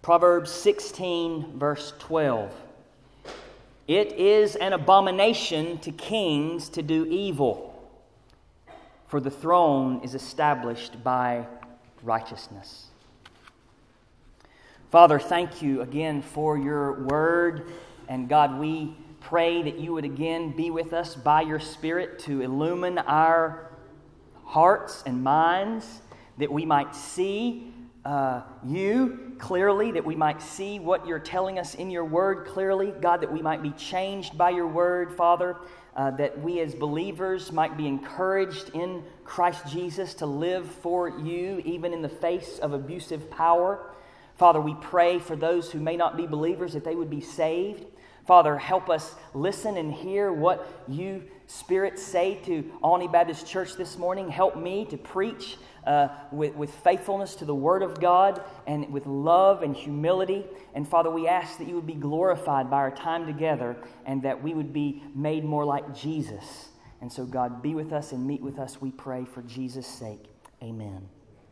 Proverbs 16, verse 12. It is an abomination to kings to do evil, for the throne is established by righteousness. Father, thank you again for your word. And God, we pray that you would again be with us by your Spirit to illumine our hearts and minds, that we might see you clearly, that we might see what you're telling us in your word clearly. God, that we might be changed by your word, Father, that we as believers might be encouraged in Christ Jesus to live for you, even in the face of abusive power. Father, we pray for those who may not be believers that they would be saved. Father, help us listen and hear what you, Spirit, say to Alny Baptist Church this morning. Help me to preach with faithfulness to the Word of God and with love and humility. And Father, we ask that you would be glorified by our time together and that we would be made more like Jesus. And so, God, be with us and meet with us, we pray, for Jesus' sake. Amen.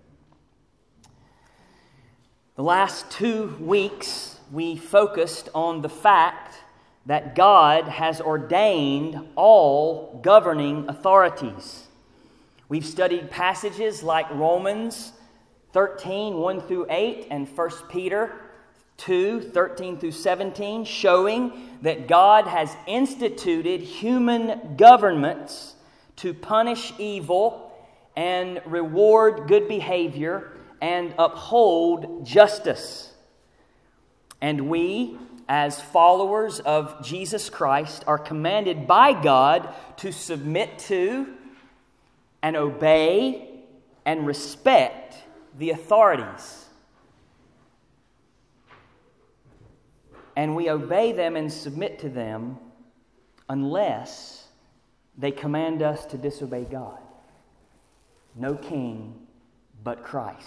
The last 2 weeks, we focused on the fact that God has ordained all governing authorities. We've studied passages like Romans 13, 1 through 8, and 1 Peter 2, 13 through 17, showing that God has instituted human governments to punish evil and reward good behavior and uphold justice. And we, as followers of Jesus Christ, are commanded by God to submit to and obey and respect the authorities. And we obey them and submit to them unless they command us to disobey God. No king but Christ.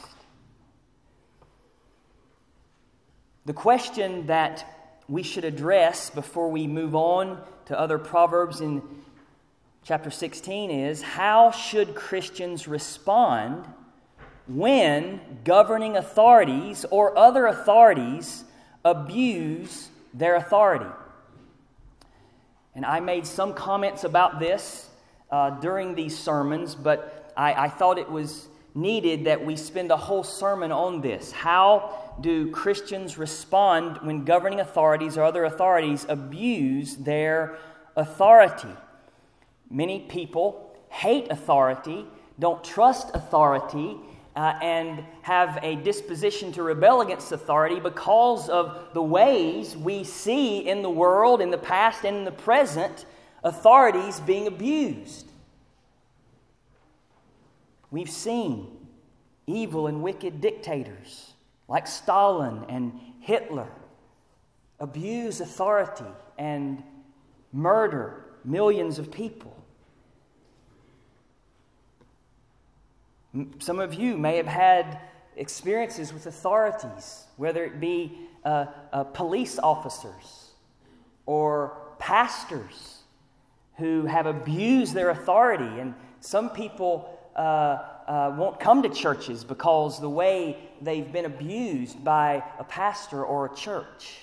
The question that we should address before we move on to other Proverbs in chapter 16 is, how should Christians respond when governing authorities or other authorities abuse their authority? And I made some comments about this during these sermons, but I thought it was needed that we spend a whole sermon on this. How do Christians respond when governing authorities or other authorities abuse their authority? Many people hate authority, don't trust authority, and have a disposition to rebel against authority because of the ways we see in the world, in the past and in the present, authorities being abused. We've seen evil and wicked dictators like Stalin and Hitler abuse authority and murder millions of people. Some of you may have had experiences with authorities, whether it be police officers or pastors who have abused their authority. And some people won't come to churches because the way they've been abused by a pastor or a church.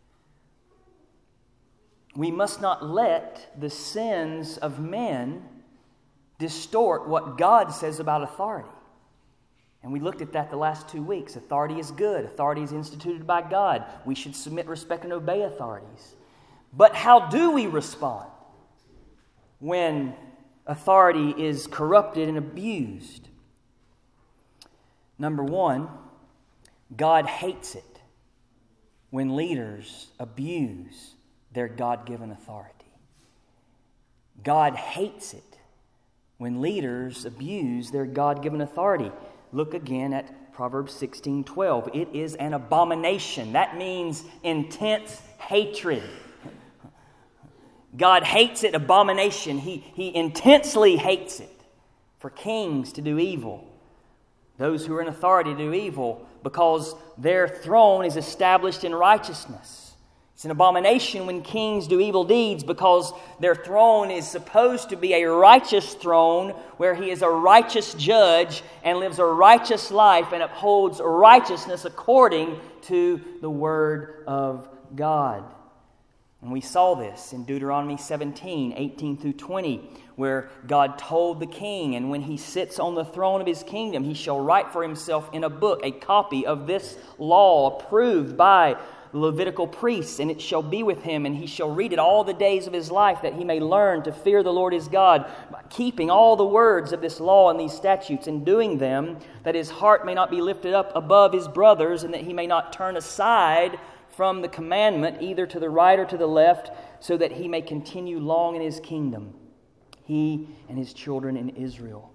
We must not let the sins of men distort what God says about authority. And we looked at that the last 2 weeks. Authority is good. Authority is instituted by God. We should submit, respect, and obey authorities. But how do we respond when authority is corrupted and abused? Number one, God hates it when leaders abuse their God-given authority. God hates it when leaders abuse their God-given authority. Look again at Proverbs 16:12. It is an abomination. That means intense hatred. God hates it, abomination. He intensely hates it for kings to do evil. Those who are in authority to do evil because their throne is established in righteousness. It's an abomination when kings do evil deeds because their throne is supposed to be a righteous throne where he is a righteous judge and lives a righteous life and upholds righteousness according to the Word of God. And we saw this in Deuteronomy 17, 18 through 20, where God told the king, and when he sits on the throne of his kingdom, he shall write for himself in a book a copy of this law approved by the Levitical priests, and it shall be with him, and he shall read it all the days of his life, that he may learn to fear the Lord his God, by keeping all the words of this law and these statutes, and doing them, that his heart may not be lifted up above his brothers, and that he may not turn aside from the commandment, either to the right or to the left, so that he may continue long in his kingdom, he and his children in Israel.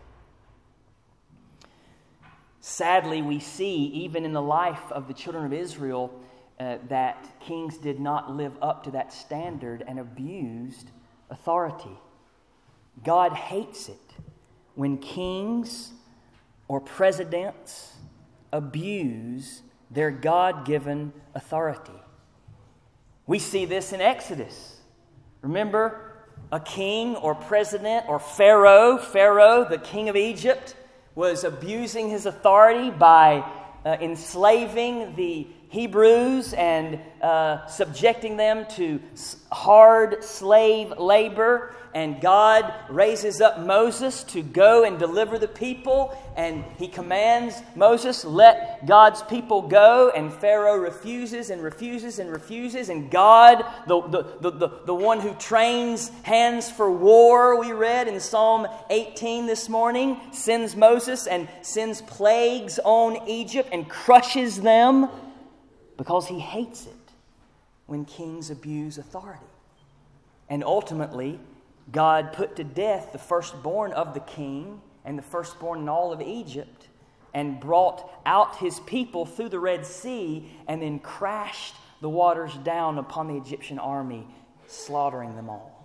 Sadly, we see, even in the life of the children of Israel, that kings did not live up to that standard and abused authority. God hates it when kings or presidents abuse their God-given authority. We see this in Exodus. Remember, a king or president or Pharaoh, the king of Egypt, was abusing his authority by enslaving the Hebrews and subjecting them to hard slave labor. And God raises up Moses to go and deliver the people. And he commands Moses, let God's people go. And Pharaoh refuses and refuses and refuses. And God, the one who trains hands for war, we read in Psalm 18 this morning, sends Moses and sends plagues on Egypt and crushes them because he hates it when kings abuse authority. And ultimately, God put to death the firstborn of the king and the firstborn in all of Egypt and brought out his people through the Red Sea and then crashed the waters down upon the Egyptian army, slaughtering them all.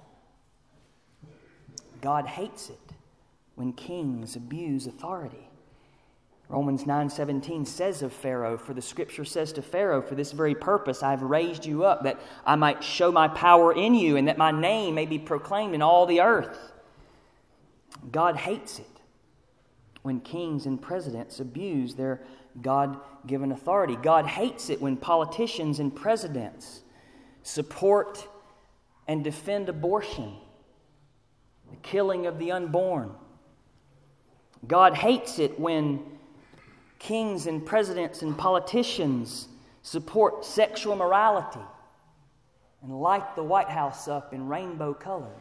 God hates it when kings abuse authority. Romans 9:17 says of Pharaoh, for the Scripture says to Pharaoh, for this very purpose I have raised you up, that I might show my power in you, and that my name may be proclaimed in all the earth. God hates it when kings and presidents abuse their God-given authority. God hates it when politicians and presidents support and defend abortion, the killing of the unborn. God hates it when kings and presidents and politicians support sexual immorality and light the White House up in rainbow colors.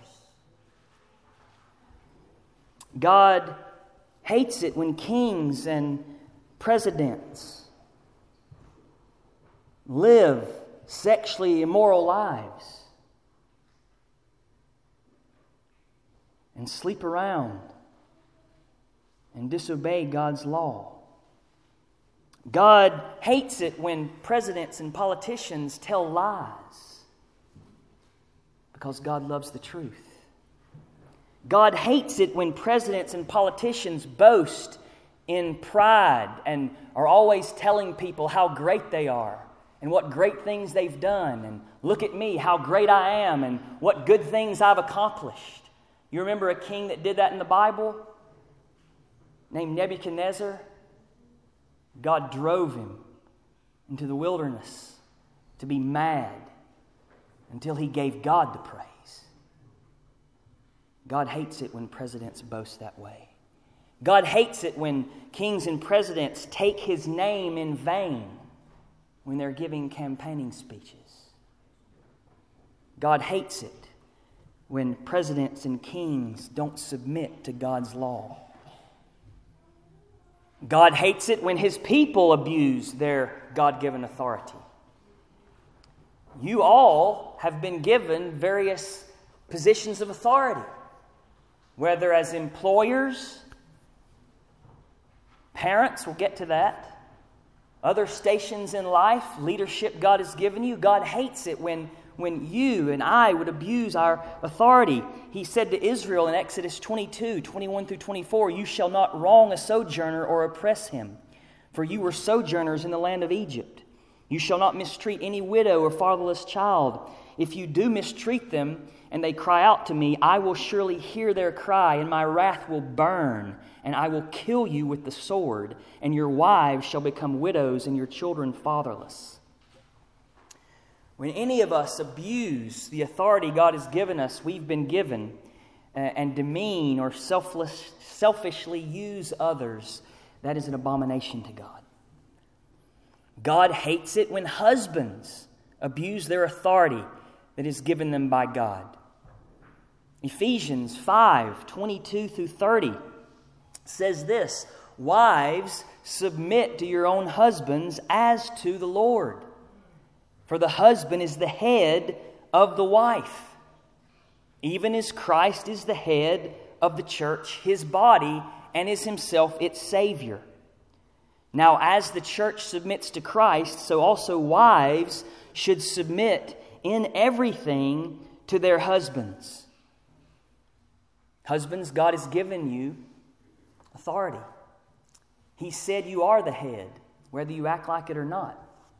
God hates it when kings and presidents live sexually immoral lives and sleep around and disobey God's law. God hates it when presidents and politicians tell lies because God loves the truth. God hates it when presidents and politicians boast in pride and are always telling people how great they are and what great things they've done, and look at me, how great I am, and what good things I've accomplished. You remember a king that did that in the Bible named Nebuchadnezzar? God drove him into the wilderness to be mad until he gave God the praise. God hates it when presidents boast that way. God hates it when kings and presidents take his name in vain when they're giving campaigning speeches. God hates it when presidents and kings don't submit to God's law. God hates it when his people abuse their God-given authority. You all have been given various positions of authority, whether as employers, parents, we'll get to that, other stations in life, leadership God has given you. God hates it when you and I would abuse our authority. He said to Israel in Exodus 22, 21 through 24, you shall not wrong a sojourner or oppress him, for you were sojourners in the land of Egypt. You shall not mistreat any widow or fatherless child. If you do mistreat them, and they cry out to me, I will surely hear their cry, and my wrath will burn, and I will kill you with the sword, and your wives shall become widows, and your children fatherless. When any of us abuse the authority God has given us, we've been given, and demean or selfishly use others, that is an abomination to God. God hates it when husbands abuse their authority that is given them by God. Ephesians 5:22-30 says this, Wives, submit to your own husbands as to the Lord. For the husband is the head of the wife, even as Christ is the head of the church, his body, and is himself its Savior. Now, as the church submits to Christ, so also wives should submit in everything to their husbands. Husbands, God has given you authority. He said you are the head, whether you act like it or not.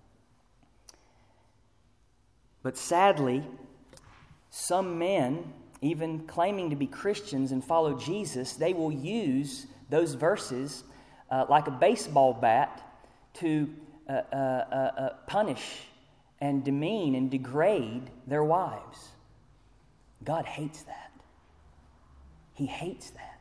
But sadly, some men, even claiming to be Christians and follow Jesus, they will use those verses like a baseball bat to punish and demean and degrade their wives. God hates that. He hates that.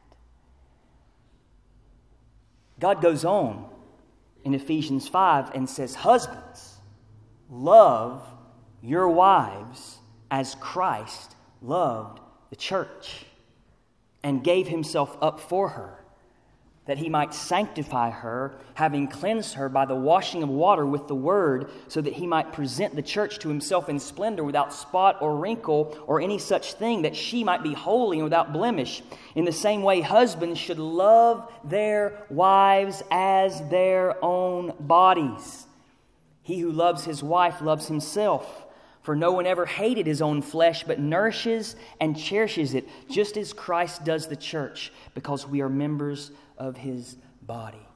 God goes on in Ephesians 5 and says, Husbands, love your wives as Christ loved the church and gave himself up for her, that he might sanctify her, having cleansed her by the washing of water with the word, so that he might present the church to himself in splendor, without spot or wrinkle or any such thing, that she might be holy and without blemish. In the same way, husbands should love their wives as their own bodies. He who loves his wife loves himself. For no one ever hated his own flesh, but nourishes and cherishes it, just as Christ does the church, because we are members of his body.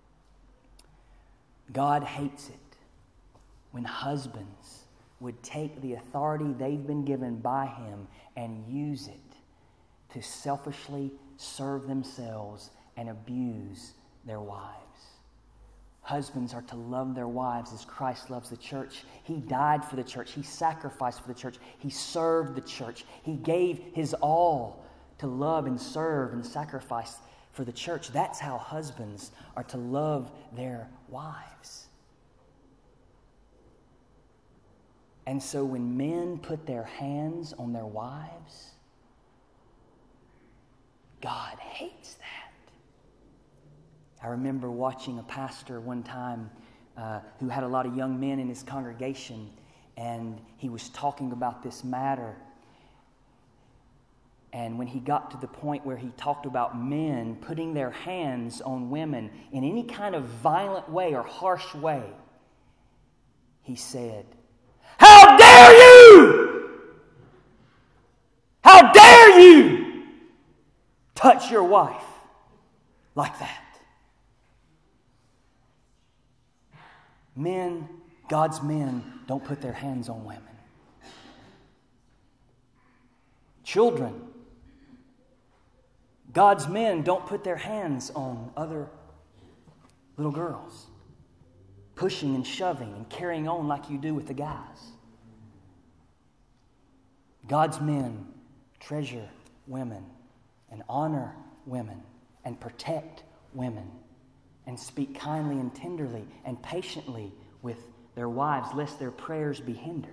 God hates it when husbands would take the authority they've been given by him and use it to selfishly serve themselves and abuse their wives. Husbands are to love their wives as Christ loves the church. He died for the church. He sacrificed for the church. He served the church. He gave his all to love and serve and sacrifice for the church. That's how husbands are to love their wives. And so when men put their hands on their wives, God hates that. I remember watching a pastor one time who had a lot of young men in his congregation, and he was talking about this matter. And when he got to the point where he talked about men putting their hands on women in any kind of violent way or harsh way, he said, "How dare you! How dare you touch your wife like that?" Men, God's men, don't put their hands on women. Children, God's men don't put their hands on other little girls, pushing and shoving and carrying on like you do with the guys. God's men treasure women and honor women and protect women and speak kindly and tenderly and patiently with their wives, lest their prayers be hindered.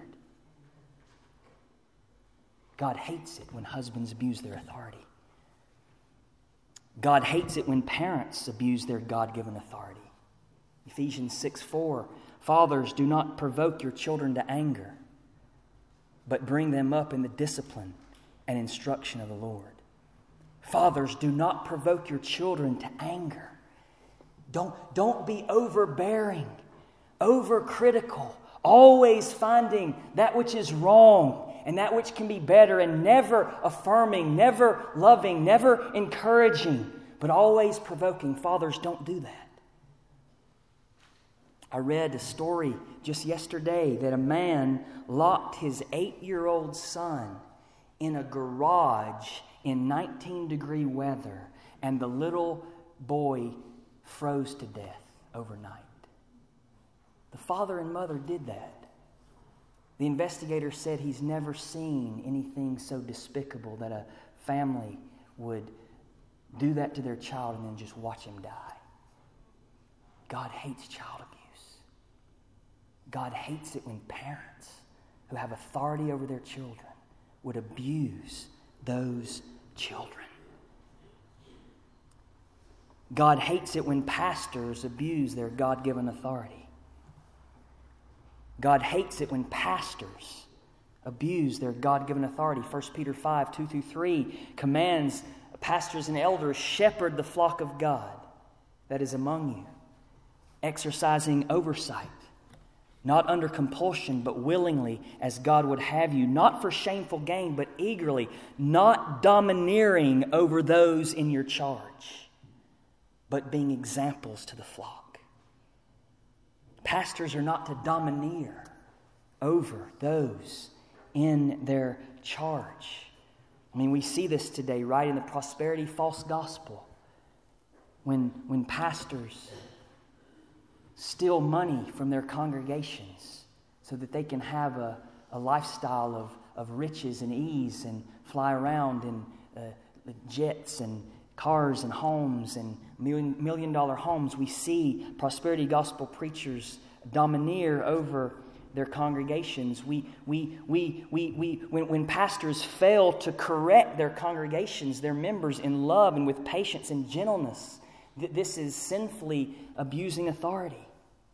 God hates it when husbands abuse their authority. God hates it when parents abuse their God-given authority. Ephesians 6:4, "Fathers, do not provoke your children to anger, but bring them up in the discipline and instruction of the Lord." Fathers, do not provoke your children to anger. Don't be overbearing, overcritical, always finding that which is wrong and that which can be better, and never affirming, never loving, never encouraging, but always provoking. Fathers, don't do that. I read a story just yesterday that a man locked his 8-year-old son in a garage in 19-degree weather, and the little boy froze to death overnight. The father and mother did that. The investigator said he's never seen anything so despicable that a family would do that to their child and then just watch him die. God hates child abuse. God hates it when parents who have authority over their children would abuse those children. God hates it when pastors abuse their God-given authority. God hates it when pastors abuse their God-given authority. 1 Peter 5, 2-3 commands pastors and elders, shepherd the flock of God that is among you, exercising oversight, not under compulsion, but willingly, as God would have you, not for shameful gain, but eagerly, not domineering over those in your charge, but being examples to the flock. Pastors are not to domineer over those in their charge. I mean, we see this today, right, in the prosperity false gospel. When pastors steal money from their congregations so that they can have a lifestyle of riches and ease and fly around in jets and cars and homes and million-dollar homes. We see prosperity gospel preachers domineer over their congregations. When pastors fail to correct their congregations, their members in love and with patience and gentleness, this is sinfully abusing authority.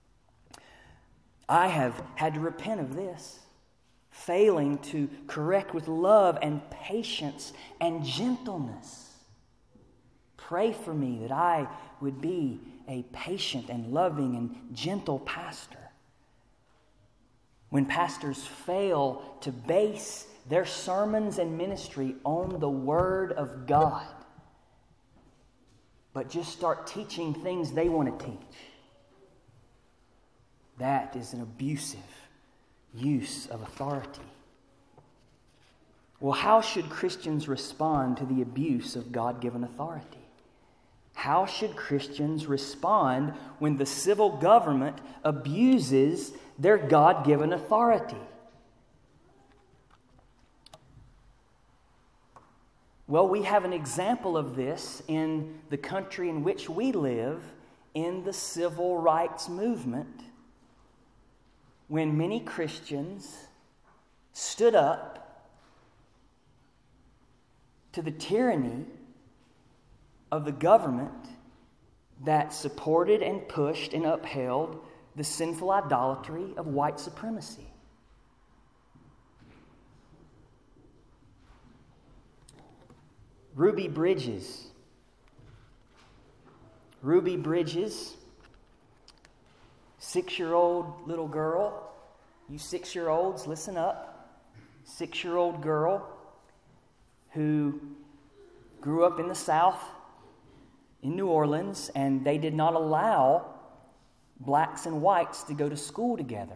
I have had to repent of this, failing to correct with love and patience and gentleness. Pray for me that I would be a patient and loving and gentle pastor. When pastors fail to base their sermons and ministry on the Word of God, but just start teaching things they want to teach, that is an abusive use of authority. Well, how should Christians respond to the abuse of God-given authority? How should Christians respond when the civil government abuses their God-given authority? Well, we have an example of this in the country in which we live, in the civil rights movement, when many Christians stood up to the tyranny of the government that supported and pushed and upheld the sinful idolatry of white supremacy. Ruby Bridges. Ruby Bridges, 6-year-old little girl. You 6-year-olds, listen up. 6-year-old girl who grew up in the South, in New Orleans, and they did not allow blacks and whites to go to school together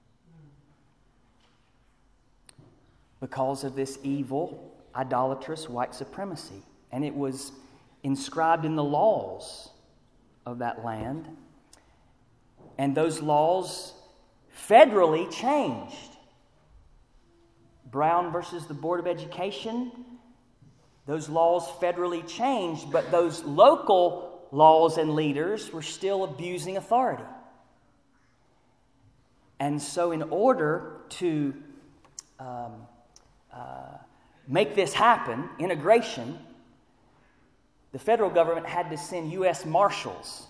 because of this evil, idolatrous white supremacy. And it was inscribed in the laws of that land. And those laws federally changed. Brown versus the Board of Education, those laws federally changed, but those local laws and leaders were still abusing authority. And so in order to make this happen, integration, the federal government had to send U.S. Marshals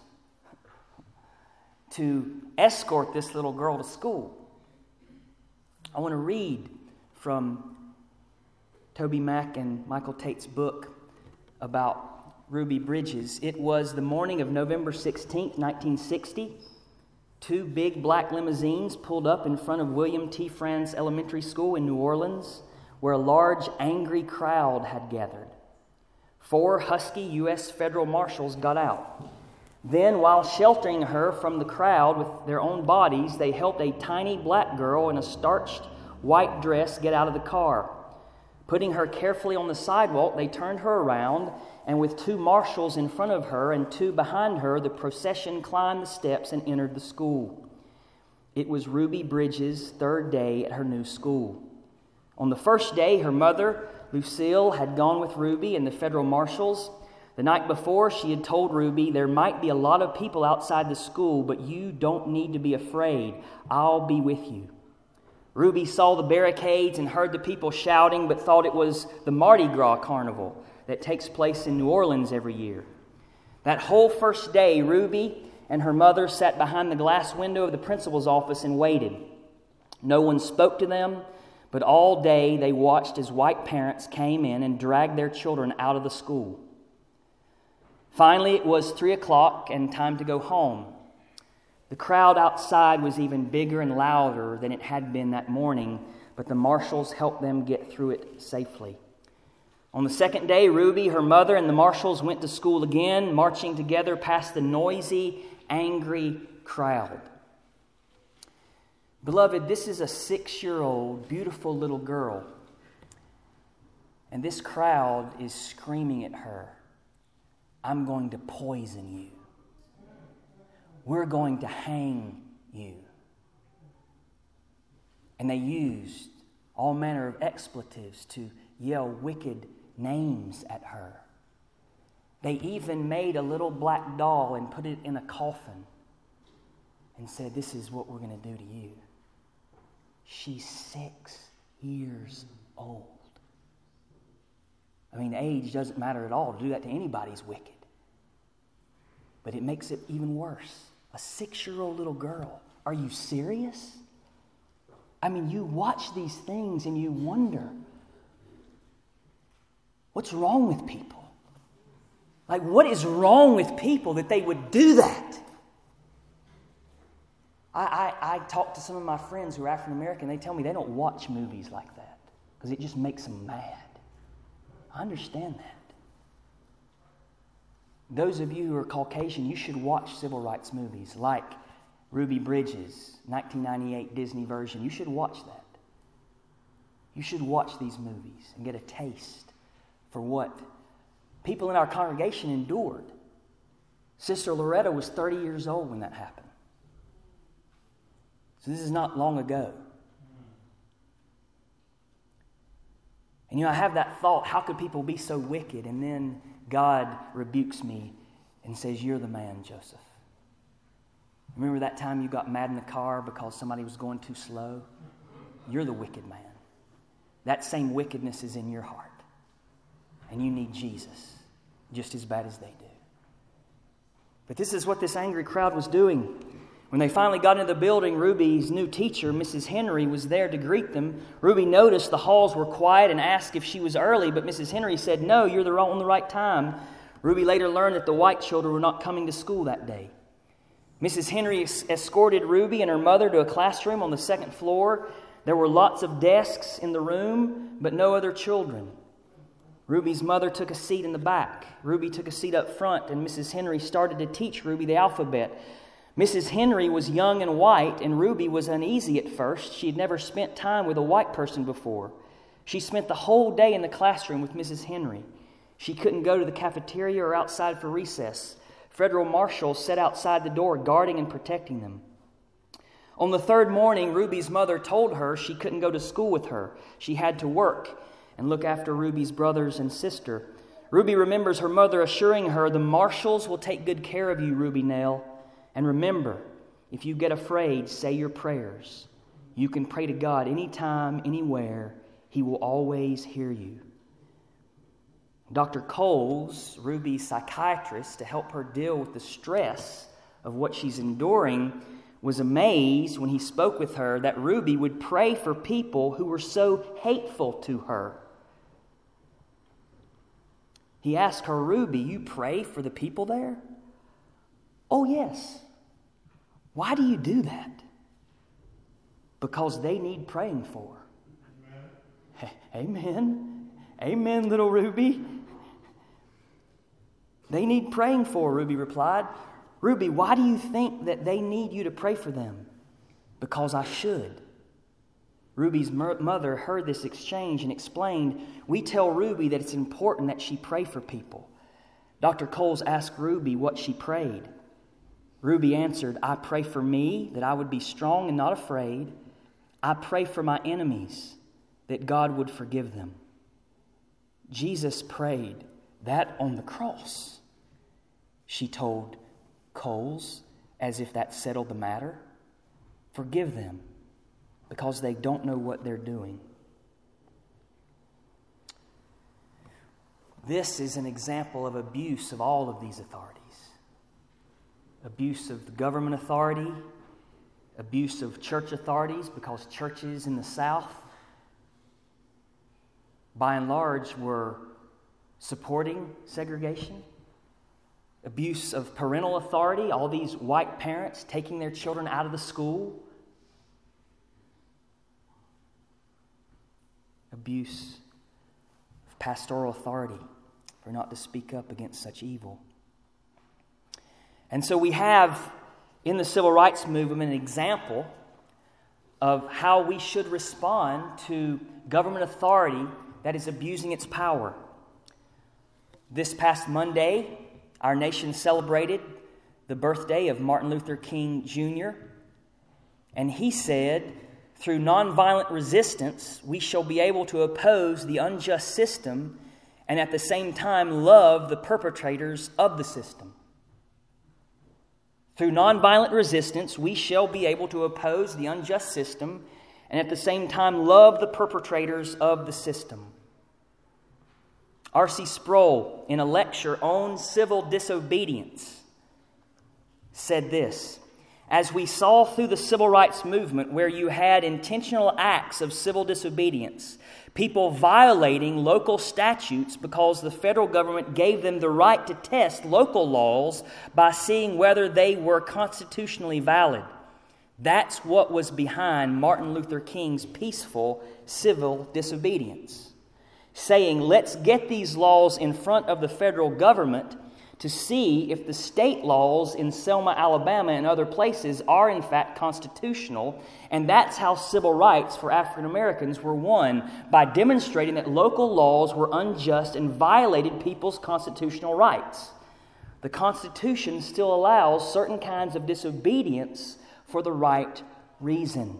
to escort this little girl to school. I want to read from Toby Mack and Michael Tate's book about Ruby Bridges. It was the morning of November 16th, 1960. 2 big black limousines pulled up in front of William T. Franz Elementary School in New Orleans, where a large, angry crowd had gathered. 4 husky U.S. federal marshals got out. Then, while sheltering her from the crowd with their own bodies, they helped a tiny black girl in a starched white dress get out of the car. Putting her carefully on the sidewalk, they turned her around, and with 2 marshals in front of her and 2 behind her, the procession climbed the steps and entered the school. It was Ruby Bridges' 3rd day at her new school. On the first day, her mother, Lucille, had gone with Ruby and the federal marshals. The night before, she had told Ruby, "There might be a lot of people outside the school, but you don't need to be afraid. I'll be with you." Ruby saw the barricades and heard the people shouting, but thought it was the Mardi Gras carnival that takes place in New Orleans every year. That whole first day, Ruby and her mother sat behind the glass window of the principal's office and waited. No one spoke to them, but all day they watched as white parents came in and dragged their children out of the school. Finally, it was 3 o'clock and time to go home. The crowd outside was even bigger and louder than it had been that morning, but the marshals helped them get through it safely. On the second day, Ruby, her mother, and the marshals went to school again, marching together past the noisy, angry crowd. Beloved, this is a 6-year-old, beautiful little girl, and this crowd is screaming at her, "I'm going to poison you. We're going to hang you." And they used all manner of expletives to yell wicked names at her. They even made a little black doll and put it in a coffin and said, "This is what we're going to do to you." She's 6 years old. I mean, age doesn't matter at all. To do that to anybody's wicked. But it makes it even worse. A 6-year-old little girl. Are you serious? I mean, you watch these things and you wonder, what's wrong with people? Like, what is wrong with people that they would do that? I talk to some of my friends who are African American. They tell me they don't watch movies like that because it just makes them mad. I understand that. Those of you who are Caucasian, you should watch civil rights movies like Ruby Bridges, 1998 Disney version. You should watch that. You should watch these movies and get a taste for what people in our congregation endured. Sister Loretta was 30 years old when that happened. So this is not long ago. And I have that thought, how could people be so wicked? And then God rebukes me and says, "You're the man, Joseph. Remember that time you got mad in the car because somebody was going too slow? You're the wicked man. That same wickedness is in your heart. And you need Jesus just as bad as they do." But this is what this angry crowd was doing. When they finally got into the building, Ruby's new teacher, Mrs. Henry, was there to greet them. Ruby noticed the halls were quiet and asked if she was early, but Mrs. Henry said, "No, you're on the right time." Ruby later learned that the white children were not coming to school that day. Mrs. Henry escorted Ruby and her mother to a classroom on the 2nd floor. There were lots of desks in the room, but no other children. Ruby's mother took a seat in the back. Ruby took a seat up front, and Mrs. Henry started to teach Ruby the alphabet. Mrs. Henry was young and white, and Ruby was uneasy at first. She had never spent time with a white person before. She spent the whole day in the classroom with Mrs. Henry. She couldn't go to the cafeteria or outside for recess. Federal marshals sat outside the door, guarding and protecting them. On the 3rd morning, Ruby's mother told her she couldn't go to school with her. She had to work and look after Ruby's brothers and sister. Ruby remembers her mother assuring her, "The marshals will take good care of you, Ruby Nell. And remember, if you get afraid, say your prayers. You can pray to God anytime, anywhere. He will always hear you." Dr. Coles, Ruby's psychiatrist, to help her deal with the stress of what she's enduring, was amazed when he spoke with her that Ruby would pray for people who were so hateful to her. He asked her, "Ruby, you pray for the people there?" "Oh, yes." "Why do you do that?" "Because they need praying for." Amen. Amen, little Ruby. "They need praying for," Ruby replied. Ruby, why do you think that they need you to pray for them? Because I should. Ruby's mother heard this exchange and explained, we tell Ruby that it's important that she pray for people. Dr. Coles asked Ruby what she prayed. Ruby answered, I pray for me, that I would be strong and not afraid. I pray for my enemies, that God would forgive them. Jesus prayed that on the cross. She told Coles, as if that settled the matter. Forgive them, because they don't know what they're doing. This is an example of abuse of all of these authorities. Abuse of the government authority, abuse of church authorities, because churches in the South, by and large, were supporting segregation. Abuse of parental authority, all these white parents taking their children out of the school. Abuse of pastoral authority for not to speak up against such evil. And so we have in the civil rights movement an example of how we should respond to government authority that is abusing its power. This past Monday, our nation celebrated the birthday of Martin Luther King Jr., and he said, through nonviolent resistance, we shall be able to oppose the unjust system and at the same time love the perpetrators of the system. Through nonviolent resistance, we shall be able to oppose the unjust system and at the same time love the perpetrators of the system. R.C. Sproul, in a lecture on civil disobedience, said this, as we saw through the civil rights movement where you had intentional acts of civil disobedience, people violating local statutes because the federal government gave them the right to test local laws by seeing whether they were constitutionally valid. That's what was behind Martin Luther King's peaceful civil disobedience, saying, let's get these laws in front of the federal government to see if the state laws in Selma, Alabama and other places are in fact constitutional. And that's how civil rights for African Americans were won, by demonstrating that local laws were unjust and violated people's constitutional rights. The Constitution still allows certain kinds of disobedience for the right reason.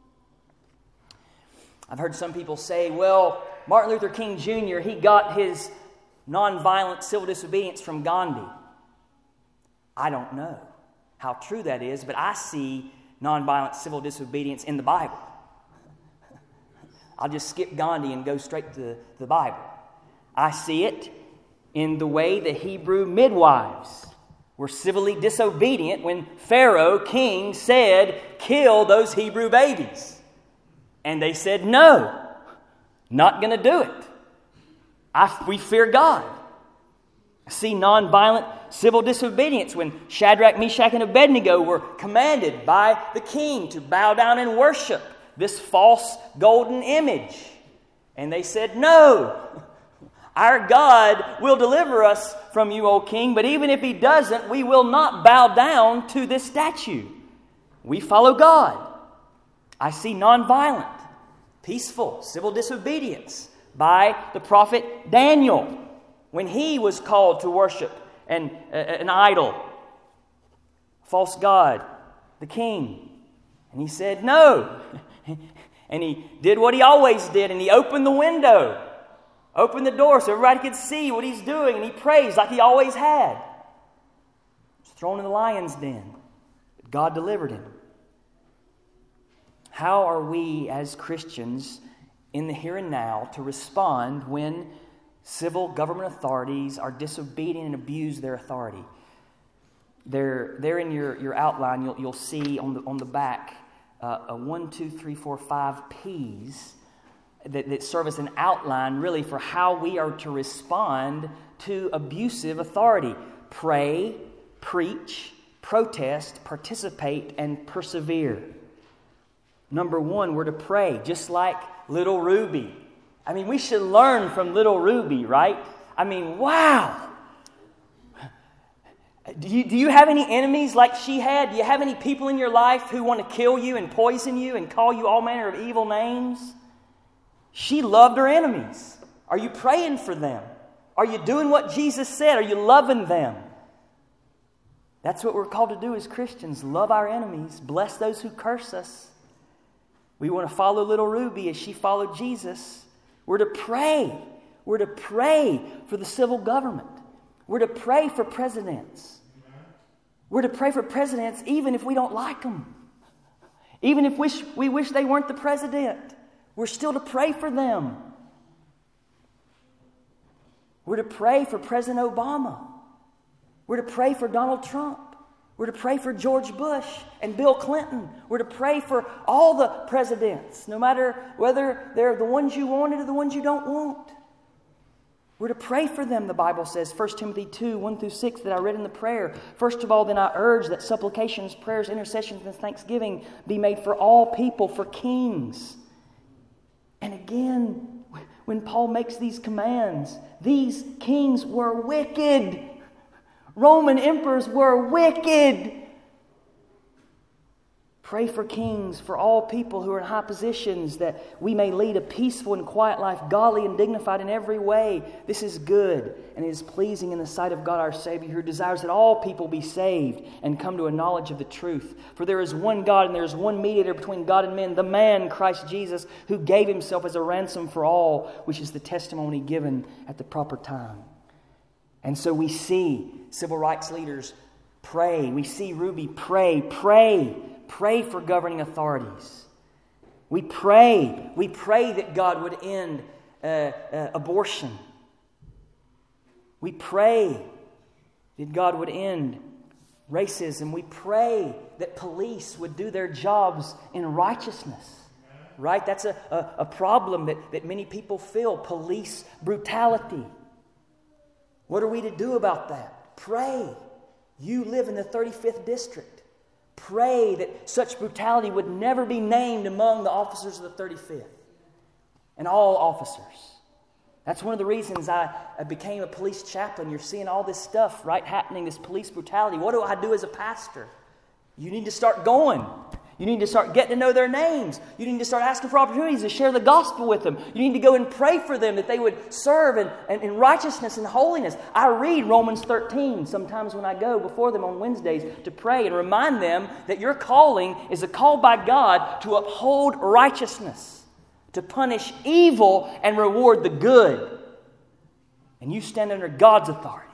I've heard some people say, well, Martin Luther King Jr., he got his nonviolent civil disobedience from Gandhi. I don't know how true that is, but I see nonviolent civil disobedience in the Bible. I'll just skip Gandhi and go straight to the Bible. I see it in the way the Hebrew midwives were civilly disobedient when Pharaoh, king, said, kill those Hebrew babies. And they said, no, not going to do it. We fear God. I see nonviolent civil disobedience when Shadrach, Meshach, and Abednego were commanded by the king to bow down and worship this false golden image. And they said, no, our God will deliver us from you, O king, but even if he doesn't, we will not bow down to this statue. We follow God. I see nonviolent, peaceful civil disobedience by the prophet Daniel when he was called to worship an idol, false god, the king. And he said no. And he did what he always did, and he opened the window, opened the door so everybody could see what he's doing, and he prays like he always had. He was thrown in the lion's den, but God delivered him. How are we as Christians in the here and now to respond when civil government authorities are disobedient and abuse their authority? There in your outline, you'll see on the back a 1, 2, 3, 4, 5 P's that serve as an outline really for how we are to respond to abusive authority. Pray, preach, protest, participate, and persevere. Number 1, we're to pray, just like little Ruby. I mean, we should learn from little Ruby, right? I mean, wow! Do you have any enemies like she had? Do you have any people in your life who want to kill you and poison you and call you all manner of evil names? She loved her enemies. Are you praying for them? Are you doing what Jesus said? Are you loving them? That's what we're called to do as Christians. Love our enemies. Bless those who curse us. We want to follow little Ruby as she followed Jesus. We're to pray. We're to pray for the civil government. We're to pray for presidents. We're to pray for presidents even if we don't like them. Even if we wish they weren't the president. We're still to pray for them. We're to pray for President Obama. We're to pray for Donald Trump. We're to pray for George Bush and Bill Clinton. We're to pray for all the presidents, no matter whether they're the ones you wanted or the ones you don't want. We're to pray for them, the Bible says, 1 Timothy 2, 1 through 6, that I read in the prayer. First of all, then I urge that supplications, prayers, intercessions, and thanksgiving be made for all people, for kings. And again, when Paul makes these commands, these kings were wicked. Roman emperors were wicked. Pray for kings, for all people who are in high positions, that we may lead a peaceful and quiet life, godly and dignified in every way. This is good, and it is pleasing in the sight of God our Savior, who desires that all people be saved and come to a knowledge of the truth. For there is one God, and there is one mediator between God and men, the man, Christ Jesus, who gave himself as a ransom for all, which is the testimony given at the proper time. And so we see civil rights leaders pray. We see Ruby pray for governing authorities. We pray that God would end abortion. We pray that God would end racism. We pray that police would do their jobs in righteousness. Right? That's a problem that many people feel, police brutality. What are we to do about that? Pray. You live in the 35th district. Pray that such brutality would never be named among the officers of the 35th and all officers. That's one of the reasons I became a police chaplain. You're seeing all this stuff, right, happening, this police brutality. What do I do as a pastor? You need to start going. You need to start getting to know their names. You need to start asking for opportunities to share the gospel with them. You need to go and pray for them that they would serve in righteousness and holiness. I read Romans 13 sometimes when I go before them on Wednesdays to pray and remind them that your calling is a call by God to uphold righteousness, to punish evil and reward the good. And you stand under God's authority.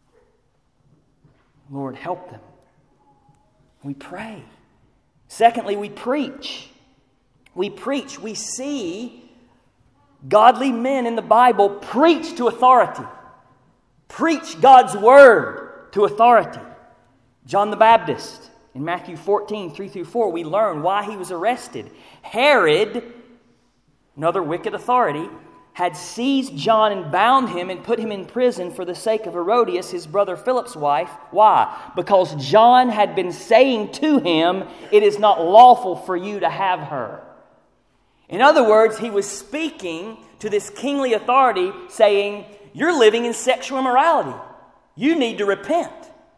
Lord, help them. We pray. Secondly, we preach. We preach. We see godly men in the Bible preach to authority. Preach God's word to authority. John the Baptist, in Matthew 14, 3 through 4, we learn why he was arrested. Herod, another wicked authority, had seized John and bound him and put him in prison for the sake of Herodias, his brother Philip's wife. Why? Because John had been saying to him, "It is not lawful for you to have her." In other words, he was speaking to this kingly authority saying, "You're living in sexual immorality. You need to repent."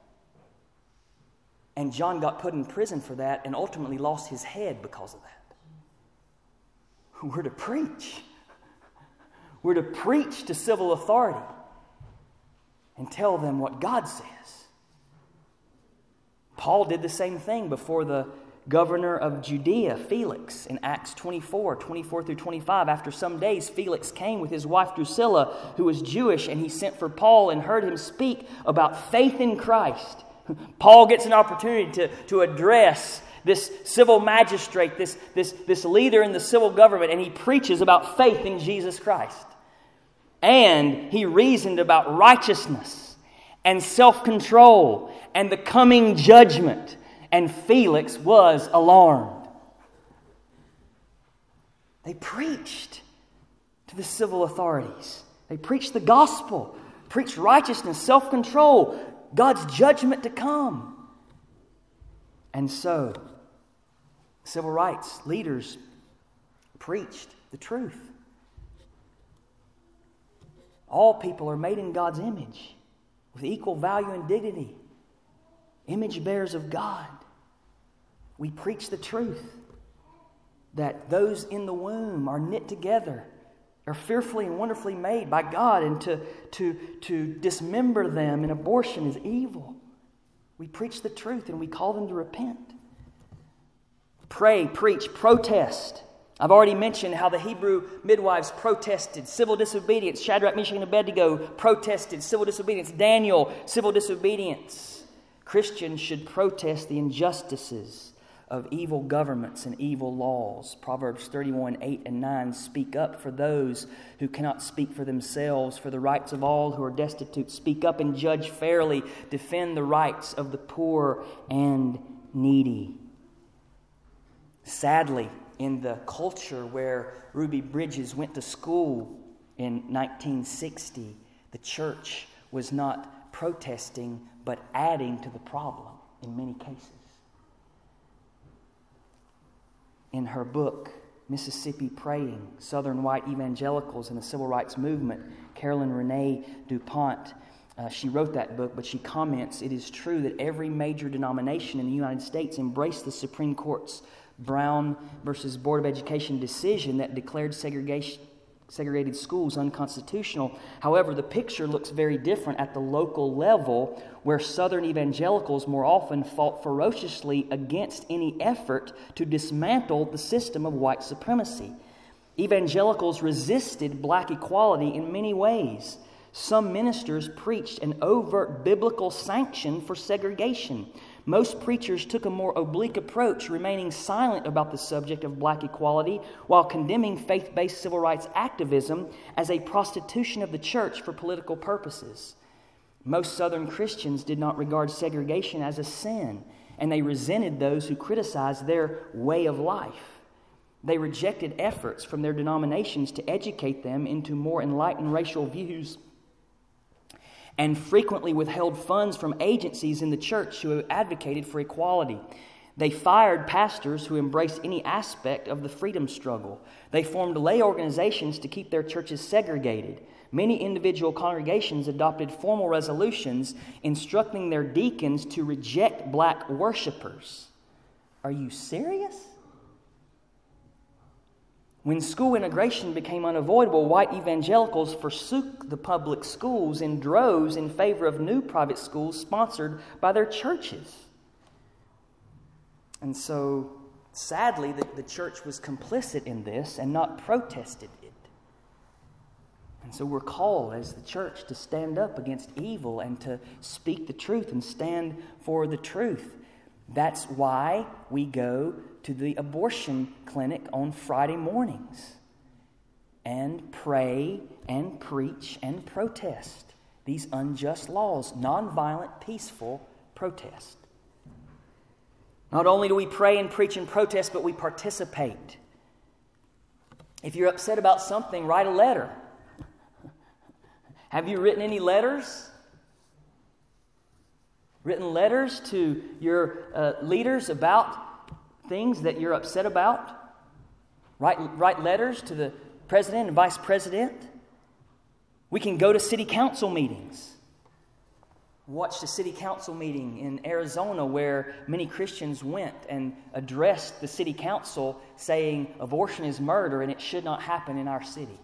And John got put in prison for that and ultimately lost his head because of that. We're to preach. We're to preach to civil authority and tell them what God says. Paul did the same thing before the governor of Judea, Felix, in Acts 24 through 25. After some days, Felix came with his wife Drusilla, who was Jewish, and he sent for Paul and heard him speak about faith in Christ. Paul gets an opportunity to address this civil magistrate, this leader in the civil government, and he preaches about faith in Jesus Christ. And he reasoned about righteousness and self-control and the coming judgment. And Felix was alarmed. They preached to the civil authorities. They preached the gospel, preached righteousness, self-control, God's judgment to come. And so, civil rights leaders preached the truth. All people are made in God's image with equal value and dignity. image bearers of God. We preach the truth that those in the womb are knit together, are fearfully and wonderfully made by God, and to dismember them in abortion is evil. We preach the truth and we call them to repent. Pray, preach, protest. I've already mentioned how the Hebrew midwives protested civil disobedience. Shadrach, Meshach, and Abednego protested civil disobedience. Daniel, civil disobedience. Christians should protest the injustices of evil governments and evil laws. Proverbs 31, 8 and 9 speak up for those who cannot speak for themselves, for the rights of all who are destitute. Speak up and judge fairly. Defend the rights of the poor and needy. Sadly, in the culture where Ruby Bridges went to school in 1960, the church was not protesting but adding to the problem in many cases. In her book, Mississippi Praying, Southern White Evangelicals and the Civil Rights Movement, Carolyn Renee DuPont, she wrote that book, but she comments, "It is true that every major denomination in the United States embraced the Supreme Court's Brown versus Board of Education decision that declared segregated schools unconstitutional. However, the picture looks very different at the local level, where Southern evangelicals more often fought ferociously against any effort to dismantle the system of white supremacy. Evangelicals resisted black equality in many ways. Some ministers preached an overt biblical sanction for segregation. Most preachers took a more oblique approach, remaining silent about the subject of black equality while condemning faith-based civil rights activism as a prostitution of the church for political purposes. Most Southern Christians did not regard segregation as a sin, and they resented those who criticized their way of life. They rejected efforts from their denominations to educate them into more enlightened racial views, and frequently withheld funds from agencies in the church who advocated for equality. They fired pastors who embraced any aspect of the freedom struggle. They formed lay organizations to keep their churches segregated. Many individual congregations adopted formal resolutions instructing their deacons to reject black worshipers." Are you serious? When school integration became unavoidable, white evangelicals forsook the public schools in droves in favor of new private schools sponsored by their churches. And so, sadly, the church was complicit in this and not protested it. And so we're called as the church to stand up against evil and to speak the truth and stand for the truth. That's why we go to the abortion clinic on Friday mornings and pray and preach and protest these unjust laws. Nonviolent, peaceful protest. Not only do we pray and preach and protest, but we participate. If you're upset about something, write a letter. Have you written any letters? Written letters to your leaders about things that you're upset about? Write letters to the president and vice president. We can go to city council meetings. Watch the city council meeting in Arizona where many Christians went and addressed the city council saying abortion is murder and it should not happen in our city.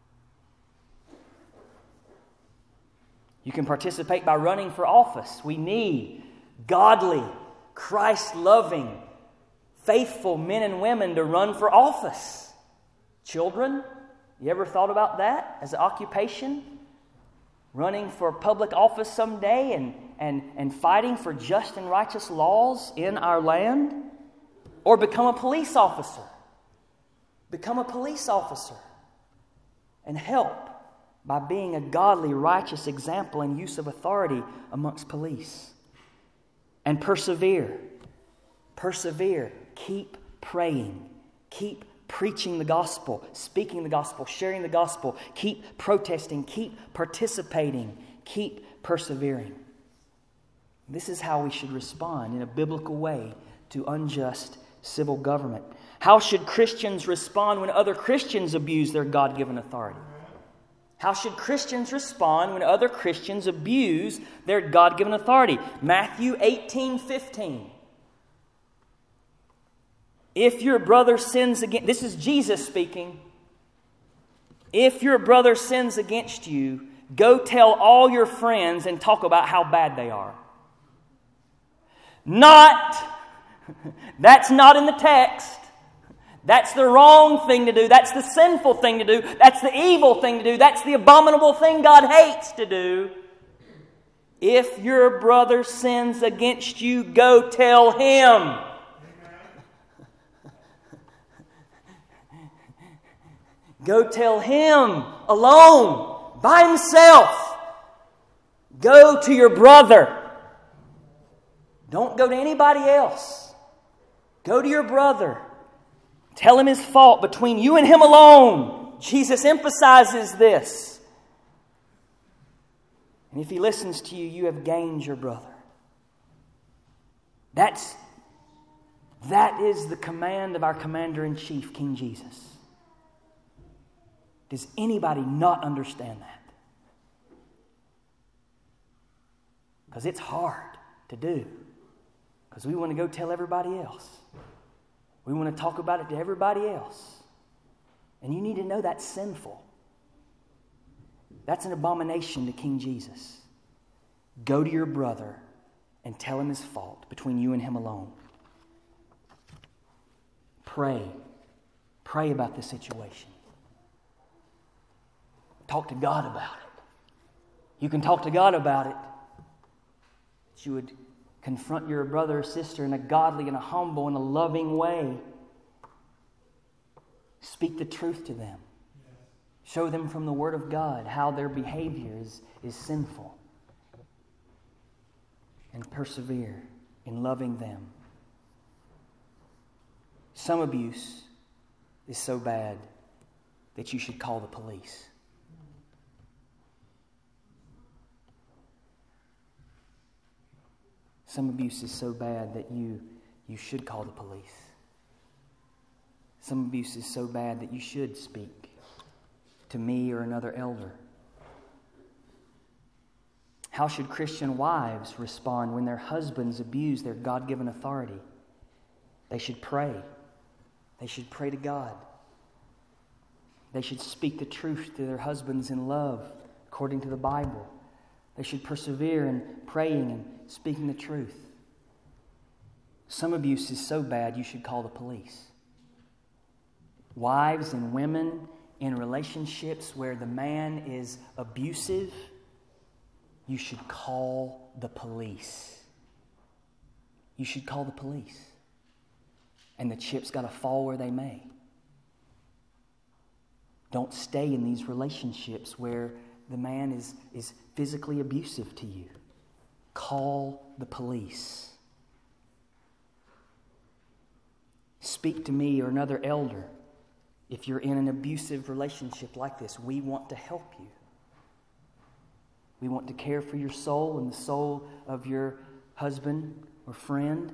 You can participate by running for office. We need godly, Christ-loving, faithful men and women to run for office. Children, you ever thought about that as an occupation? Running for public office someday and fighting for just and righteous laws in our land? Or become a police officer. Become a police officer and help by being a godly, righteous example and use of authority amongst police. And persevere. Persevere. Keep praying. Keep preaching the gospel, speaking the gospel, sharing the gospel. Keep protesting. Keep participating. Keep persevering. This is how we should respond in a biblical way to unjust civil government. How should Christians respond when other Christians abuse their God-given authority? How should Christians respond when other Christians abuse their God-given authority? Matthew 18:15. If your brother sins against... This is Jesus speaking. If your brother sins against you, go tell all your friends and talk about how bad they are. That's not in the text. That's the wrong thing to do. That's the sinful thing to do. That's the evil thing to do. That's the abominable thing God hates to do. If your brother sins against you, go tell him. Go tell him alone, by himself. Go to your brother. Don't go to anybody else. Go to your brother. Tell him his fault between you and him alone. Jesus emphasizes this. And if he listens to you, you have gained your brother. That is the command of our Commander-in-Chief, King Jesus. Does anybody not understand that? Because it's hard to do. Because we want to go tell everybody else. We want to talk about it to everybody else. And you need to know that's sinful. That's an abomination to King Jesus. Go to your brother and tell him his fault between you and him alone. Pray. Pray about the situation. Talk to God about it. You can talk to God about it. That you would confront your brother or sister in a godly and a humble and a loving way. Speak the truth to them. Show them from the Word of God how their behavior is sinful. And persevere in loving them. Some abuse is so bad that you should call the police. Some abuse is so bad that you should call the police. Some abuse is so bad that you should speak to me or another elder. How should Christian wives respond when their husbands abuse their God-given authority? They should pray. They should pray to God. They should speak the truth to their husbands in love, according to the Bible. They should persevere in praying and speaking the truth. Some abuse is so bad you should call the police. Wives and women in relationships where the man is abusive, you should call the police. You should call the police. And the chips got to fall where they may. Don't stay in these relationships where the man is physically abusive to you. Call the police. Speak to me or another elder if you're in an abusive relationship like this. We want to help you. We want to care for your soul and the soul of your husband or friend.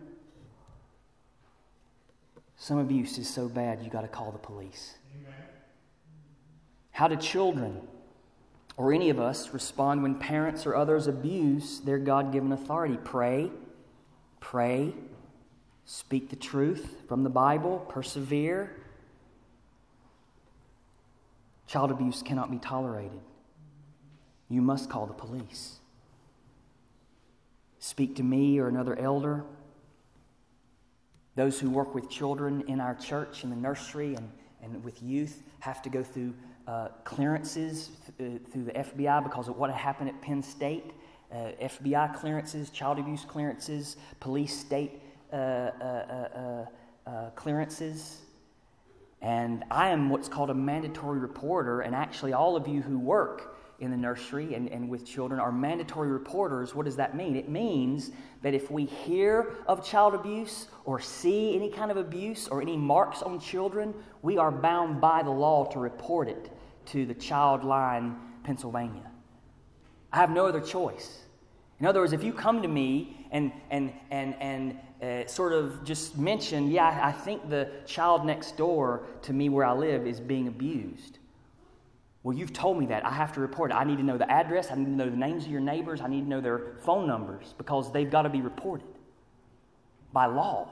Some abuse is so bad you got to call the police. Amen. How do children or any of us respond when parents or others abuse their God-given authority? Pray. Speak the truth from the Bible. Persevere. Child abuse cannot be tolerated. You must call the police. Speak to me or another elder. Those who work with children in our church, in the nursery, and with youth have to go through clearances through the FBI because of what happened at Penn State. FBI clearances, child abuse clearances, police state clearances. And I am what's called a mandatory reporter, and actually all of you who work in the nursery and with children are mandatory reporters. What does that mean? It means that if we hear of child abuse or see any kind of abuse or any marks on children, we are bound by the law to report it to the Child Line, Pennsylvania. I have no other choice. In other words, if you come to me and sort of just mention, I think the child next door to me where I live is being abused. Well, you've told me that. I have to report it. I need to know the address. I need to know the names of your neighbors. I need to know their phone numbers because they've got to be reported by law.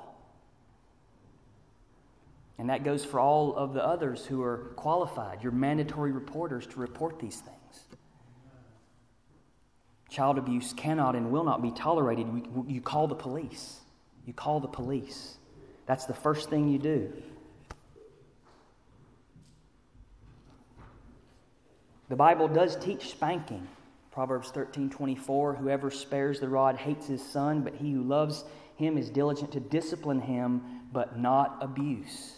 And that goes for all of the others who are qualified. You're mandatory reporters to report these things. Child abuse cannot and will not be tolerated. You call the police. You call the police. That's the first thing you do. The Bible does teach spanking. Proverbs 13:24, whoever spares the rod hates his son, but he who loves him is diligent to discipline him, but not abuse.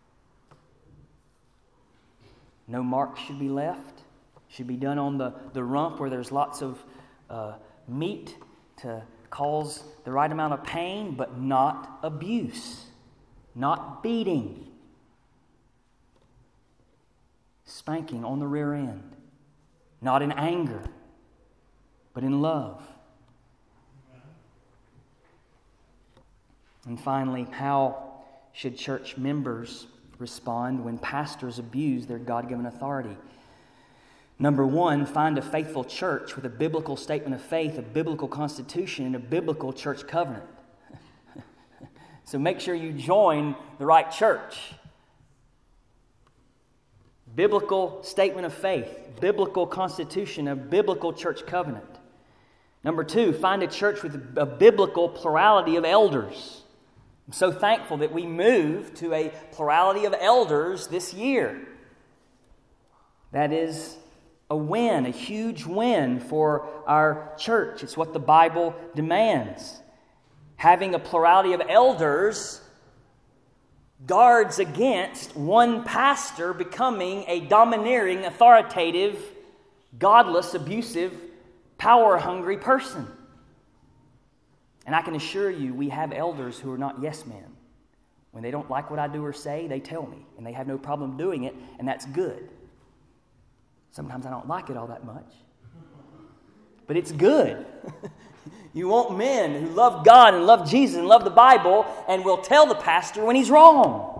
No marks should be left. Should be done on the rump where there's lots of meat to cause the right amount of pain, but not abuse. Not beating. Spanking on the rear end. Not in anger, but in love. And finally, how should church members respond when pastors abuse their God-given authority? Number one, find a faithful church with a biblical statement of faith, a biblical constitution, and a biblical church covenant. So make sure you join the right church. Biblical statement of faith, biblical constitution, a biblical church covenant. Number two, find a church with a biblical plurality of elders. I'm so thankful that we moved to a plurality of elders this year. That is a win, a huge win for our church. It's what the Bible demands. Having a plurality of elders guards against one pastor becoming a domineering, authoritative, godless, abusive, power-hungry person. And I can assure you, we have elders who are not yes men. When they don't like what I do or say, they tell me, and they have no problem doing it, and that's good. Sometimes I don't like it all that much, but it's good. You want men who love God and love Jesus and love the Bible and will tell the pastor when he's wrong.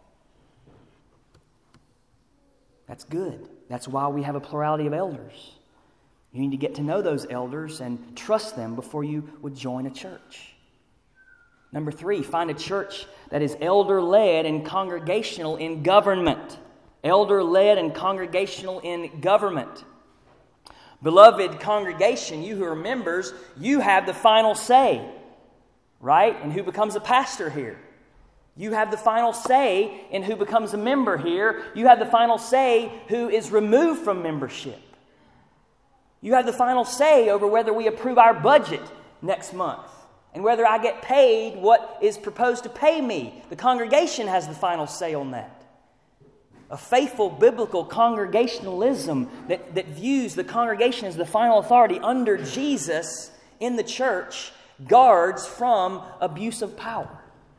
That's good. That's why we have a plurality of elders. You need to get to know those elders and trust them before you would join a church. Number three, find a church that is elder-led and congregational in government. Elder-led and congregational in government. Beloved congregation, you who are members, you have the final say, right? And who becomes a pastor here. You have the final say in who becomes a member here. You have the final say who is removed from membership. You have the final say over whether we approve our budget next month and whether I get paid what is proposed to pay me. The congregation has the final say on that. A faithful biblical congregationalism that views the congregation as the final authority under Jesus in the church guards from abuse of power.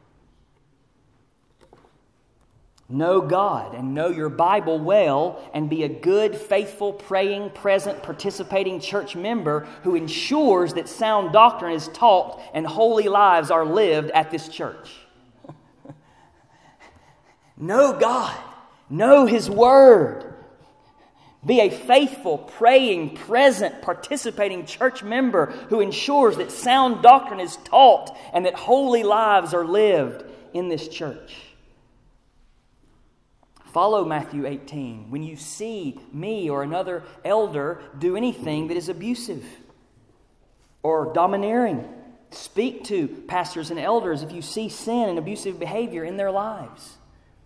Know God and know your Bible well and be a good, faithful, praying, present, participating church member who ensures that sound doctrine is taught and holy lives are lived at this church. Know God. Know His Word. Be a faithful, praying, present, participating church member who ensures that sound doctrine is taught and that holy lives are lived in this church. Follow Matthew 18. When you see me or another elder do anything that is abusive or domineering, speak to pastors and elders if you see sin and abusive behavior in their lives.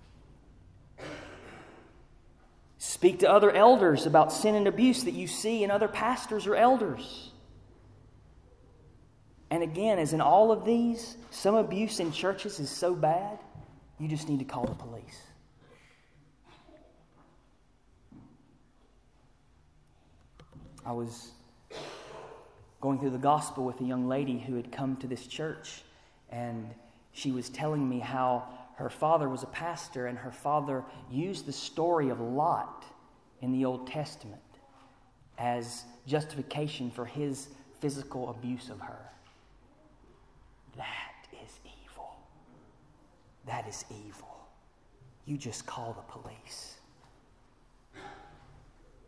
Speak to other elders about sin and abuse that you see in other pastors or elders. And again, as in all of these, some abuse in churches is so bad, you just need to call the police. I was going through the gospel with a young lady who had come to this church, and she was telling me how her father was a pastor, and her father used the story of Lot in the Old Testament as justification for his physical abuse of her. That is evil. That is evil. You just call the police.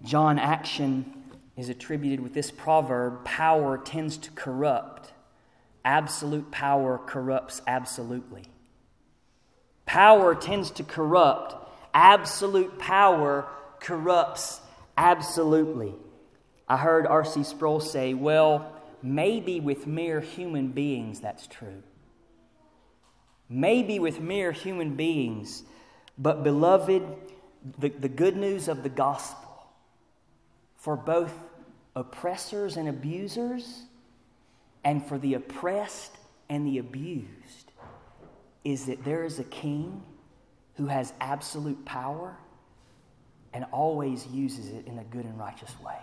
John Action is attributed with this proverb: power tends to corrupt. Absolute power corrupts absolutely. Power tends to corrupt. Absolute power corrupts absolutely. I heard R.C. Sproul say, well, maybe with mere human beings that's true. Maybe with mere human beings. But beloved, the good news of the gospel for both oppressors and abusers, and for the oppressed and the abused, is that there is a king who has absolute power and always uses it in a good and righteous way.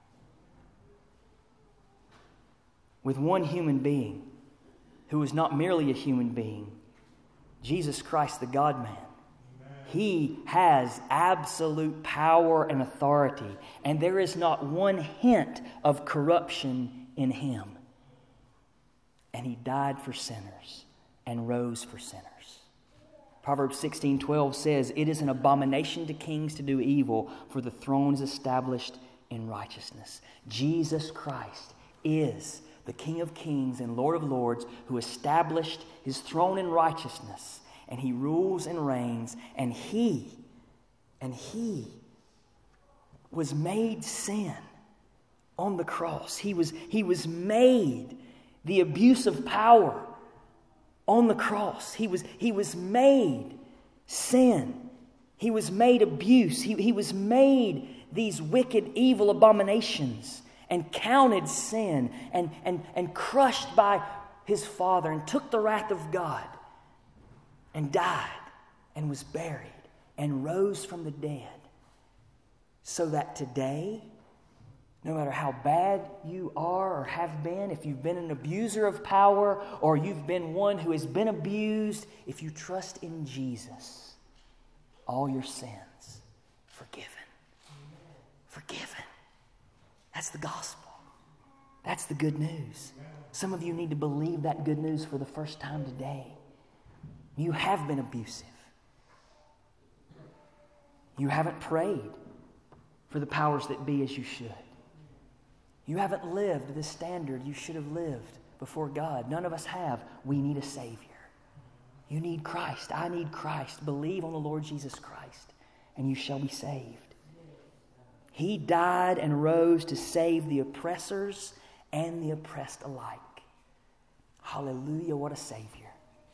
With one human being who is not merely a human being, Jesus Christ, the God-man, He has absolute power and authority, and there is not one hint of corruption in Him. And He died for sinners and rose for sinners. Proverbs 16:12 says, "It is an abomination to kings to do evil, for the throne is established in righteousness." Jesus Christ is the King of kings and Lord of lords, who established His throne in righteousness. And He rules and reigns, and He was made sin on the cross. He was made the abuse of power on the cross. He was made sin. He was made abuse. He was made these wicked, evil abominations, and counted sin, and crushed by His Father, and took the wrath of God, and died, and was buried, and rose from the dead, so that today, no matter how bad you are or have been, if you've been an abuser of power, or you've been one who has been abused, if you trust in Jesus, all your sins forgiven. Forgiven. That's the gospel. That's the good news. Some of you need to believe that good news for the first time today. You have been abusive. You haven't prayed for the powers that be as you should. You haven't lived the standard you should have lived before God. None of us have. We need a Savior. You need Christ. I need Christ. Believe on the Lord Jesus Christ, and you shall be saved. He died and rose to save the oppressors and the oppressed alike. Hallelujah, what a Savior.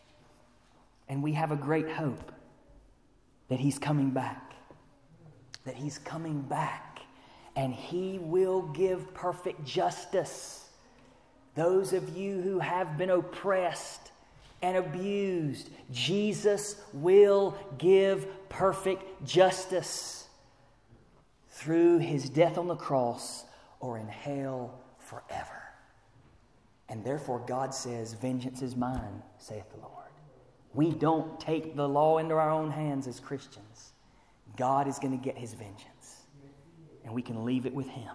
And we have a great hope that He's coming back. That He's coming back. And He will give perfect justice. Those of you who have been oppressed and abused, Jesus will give perfect justice through His death on the cross or in hell forever. And therefore God says, "Vengeance is mine, saith the Lord." We don't take the law into our own hands as Christians. God is going to get His vengeance, and we can leave it with Him.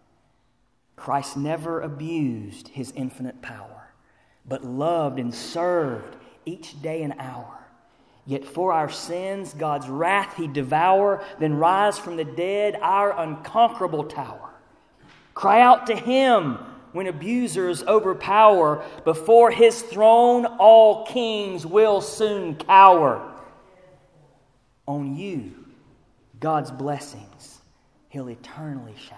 Christ never abused His infinite power, but loved and served each day and hour. Yet for our sins, God's wrath He devour, then rise from the dead, our unconquerable tower. Cry out to Him when abusers overpower. Before His throne, all kings will soon cower. On you, God's blessings He'll eternally shower.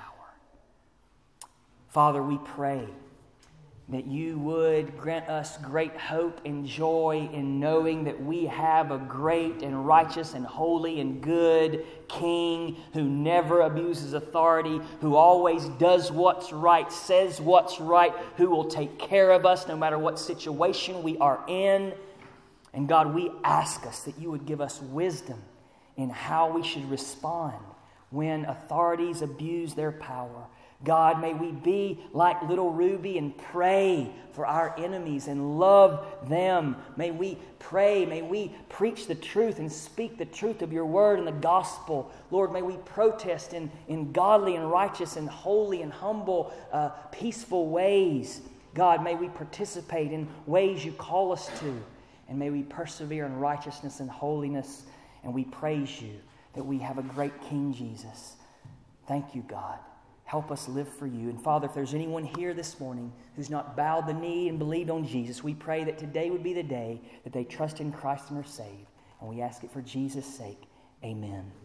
Father, we pray that You would grant us great hope and joy in knowing that we have a great and righteous and holy and good King who never abuses authority, who always does what's right, says what's right, who will take care of us no matter what situation we are in. And God, we ask us that You would give us wisdom in how we should respond when authorities abuse their power. God, may we be like little Ruby and pray for our enemies and love them. May we pray, may we preach the truth and speak the truth of Your word and the gospel. Lord, may we protest in godly and righteous and holy and humble, peaceful ways. God, may we participate in ways You call us to. And may we persevere in righteousness and holiness. And we praise You that we have a great King Jesus Thank you, God. Help us live for you. And Father, if there's anyone here this morning who's not bowed the knee and believed on Jesus, we pray that today would be the day that they trust in Christ and are saved. And we ask it for Jesus' sake. Amen.